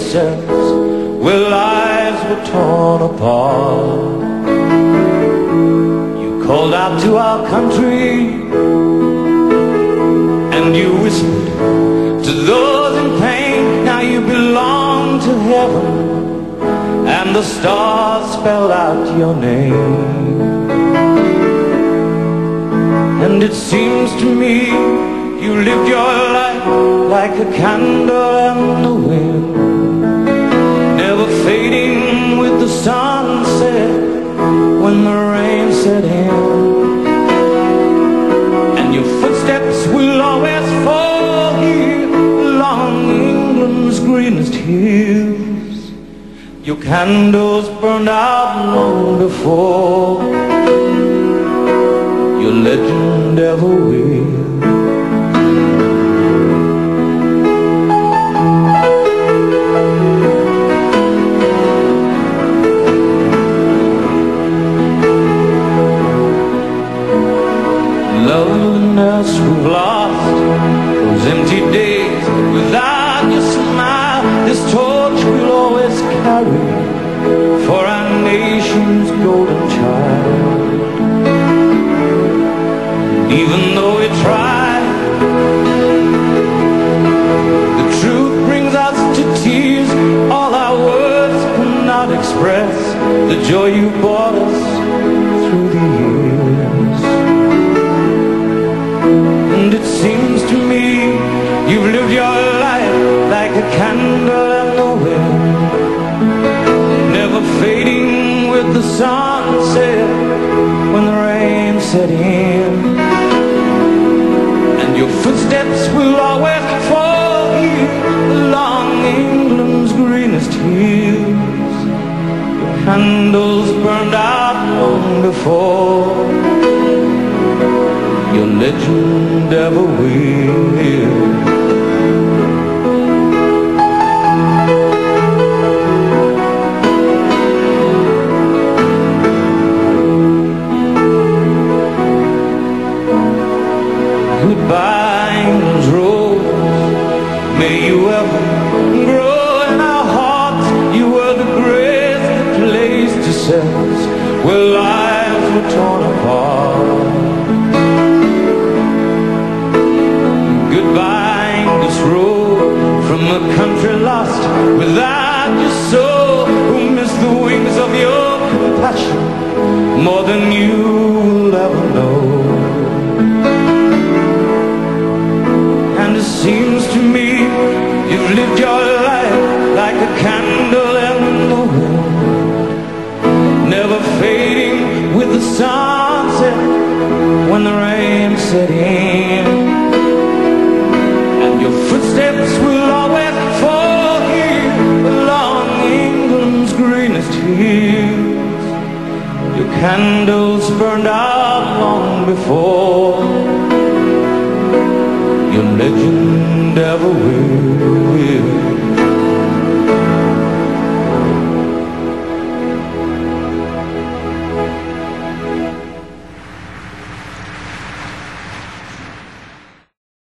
cells where lives were torn apart. You called out to our country and you whispered to those in pain, now you belong to heaven, and the stars spelled out your name. And it seems to me you lived your life like a candle in the wind, never fading with the sunset when the rain set in. And your footsteps will always fall here along England's greenest hills. Your candles burned out long before your legend ever will. Loneliness we've lost, those empty days without your smile, this torch we'll always carry for our nation's golden child. Even though we try, the truth brings us to tears. All our words cannot express the joy you brought us through the years. And it seems to me you've lived your life like a candle in the wind, never fading with the sunset when the rain set in. And your footsteps will always fall here along England's greenest hills. Your candles burned out long before your legend ever will. Goodbye, England's rose, may you ever grow in our hearts. You were the grace that placed yourselves where lives were torn apart. Goodbye, English road, from a country lost without your soul, who missed the wings of your compassion more than you will ever know. And it seems to me you've lived your life like a candle in the wind, never fading with the sunset when the rain set in. Your footsteps will always fall here along England's greenest hills. Your candles burned out long before your legend ever will.